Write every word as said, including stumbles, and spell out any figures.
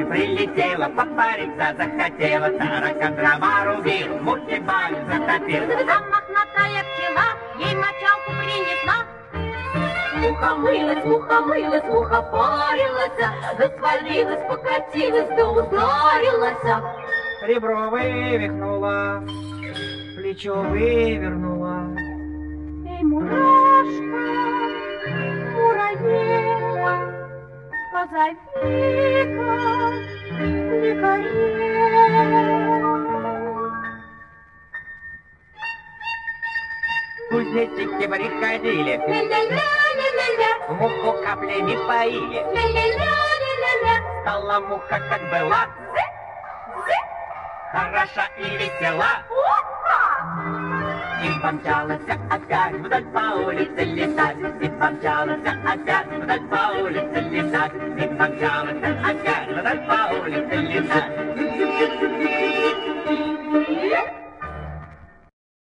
не прилетела, попариться захотела, таракан дрова рубил, мухи баню затопил. А мохнатая пчела ей мочалку принесла. Муха мылась, муха мылась, муха парилась, да свалилась, покатилась, да ударилась. Ребро вывихнула, плечо вывернула. Эй, мурашка, муравейка, позови-ка лекарей. Кузнечики приходили, Ля-ля-ля-ля-ля-ля, муху каплями поили. ля-ля-ля-ля-ля-ля. Стала муха, как была, хороша и весела. И помчалась опять вдаль по улице летать, и помчалась опять вдаль по улице летать, и помчалась опять вдаль по улице летать.